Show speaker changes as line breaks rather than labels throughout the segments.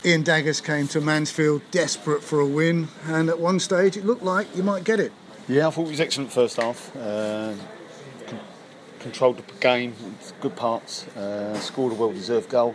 Ian Daggers came to Mansfield desperate for a win, and at one stage it looked like you might get it.
Yeah, I thought it was excellent first half. Controlled the game, good parts, scored a well-deserved goal,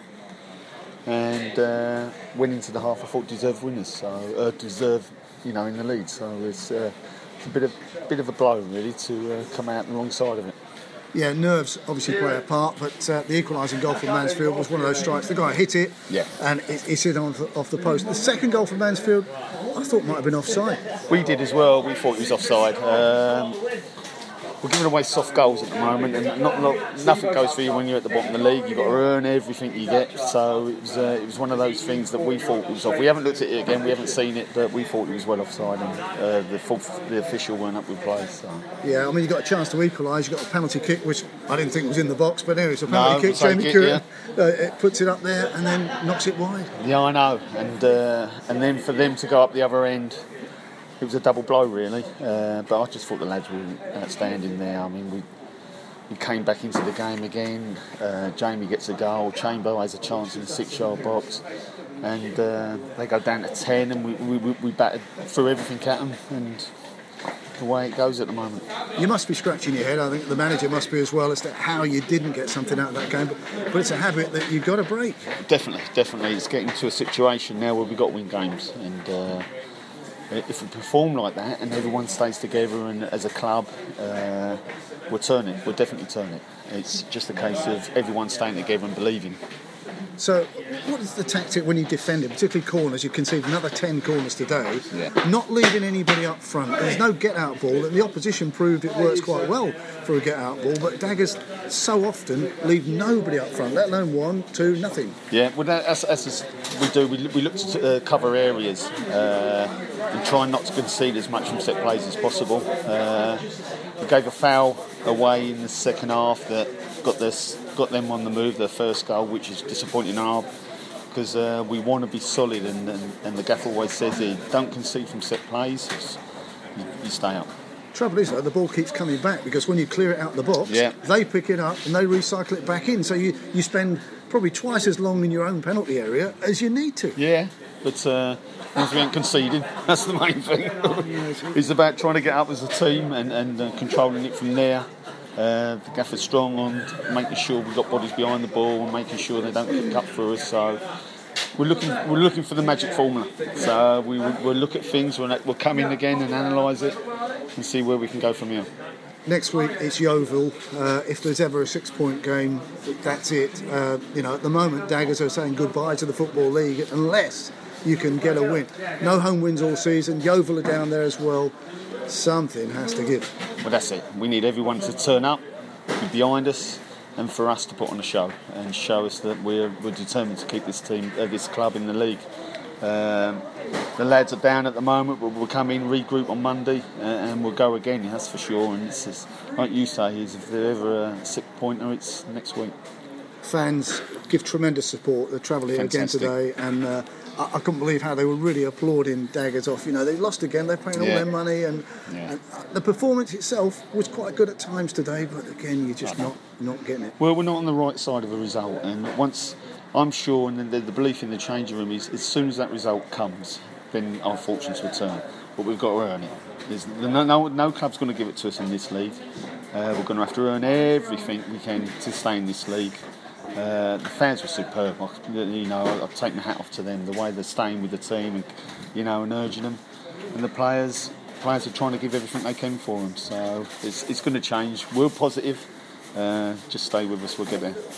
and went into the half. I thought deserved winners, so in the lead. So it's a bit of a blow really to come out on the wrong side of it.
Yeah, nerves obviously play a part, but the equalising goal for Mansfield was one of those strikes. The guy hit it, and it hit off the post. The second goal for Mansfield, I thought might have been offside.
We did as well. We thought it was offside. We're giving away soft goals at the moment, and nothing goes for you when you're at the bottom of the league. You've got to earn everything you get. So it was one of those things that we thought was off. We haven't looked at it again. We haven't seen it, but we thought it was well offside, and the official weren't up with play. So.
Yeah, I mean, you got a chance to equalise. You got a penalty kick, which I didn't think was in the box, but anyway, it's a penalty kick. Jamie Curran it puts it up there and then knocks it wide.
Yeah, I know, and then for them to go up the other end. It was a double blow, really, but I just thought the lads were outstanding there. I mean, we came back into the game again. Jamie gets a goal. Chamber has a chance in the 6-yard box, and they go down to 10, and we battered through everything at them, and the way it goes at the moment.
You must be scratching your head. I think the manager must be as well as to how you didn't get something out of that game, but it's a habit that you've got to break.
Definitely. It's getting to a situation now where we've got to win games, and. If we perform like that and everyone stays together and as a club, we're turning. We're definitely turning. It's just a case of everyone staying together and believing.
So, what is the tactic when you defend it, particularly corners? You conceded another 10 corners today.
Yeah.
Not leaving anybody up front. There's no get-out ball, and the opposition proved it works quite well for a get-out ball. But Daggers so often leave nobody up front, let alone 1, 2, nothing.
Yeah, well, as we do, we look to cover areas and try not to concede as much from set plays as possible. We gave a foul away in the second half that got them on the move, their first goal, which is disappointing because we want to be solid, and the gaffer always says here, don't concede from set plays, you stay up.
Trouble is, though, the ball keeps coming back because when you clear it out of the box, they pick it up and they recycle it back in. So you spend probably twice as long in your own penalty area as you need to.
Yeah, but once we ain't conceding, that's the main thing. It's about trying to get up as a team and controlling it from there. The gaffer's strong on making sure we've got bodies behind the ball and making sure they don't kick up through us. So we're looking for the magic formula. So we'll look at things. We'll come in again and analyse it and see where we can go from here.
Next week it's Yeovil. If there's ever a 6-point game, that's it. At the moment, Daggers are saying goodbye to the Football League unless you can get a win. No home wins all season. Yeovil are down there as well. Something has to give.
Well, that's it. We need everyone to turn up, be behind us, and for us to put on a show and show us that we're determined to keep this club in the league. The lads are down at the moment, but we'll come in, regroup on Monday, and we'll go again. That's for sure. And it's just, like you say, if there's ever a 6-pointer, it's next week.
Fans give tremendous support. They travel here again today, and I couldn't believe how they were really applauding Daggers off. They lost again. They're paying all their money, and the performance itself was quite good at times today. But again, you're just not getting it.
Well, we're not on the right side of the result, and once I'm sure, and the belief in the changing room is, as soon as that result comes, then our fortunes will turn. But we've got to earn it. No club's going to give it to us in this league. We're going to have to earn everything we can to stay in this league. The fans were superb. I've taken the hat off to them. The way they're staying with the team, and urging them, and the players are trying to give everything they can for them. So it's going to change. We're positive. Just stay with us. We'll get there.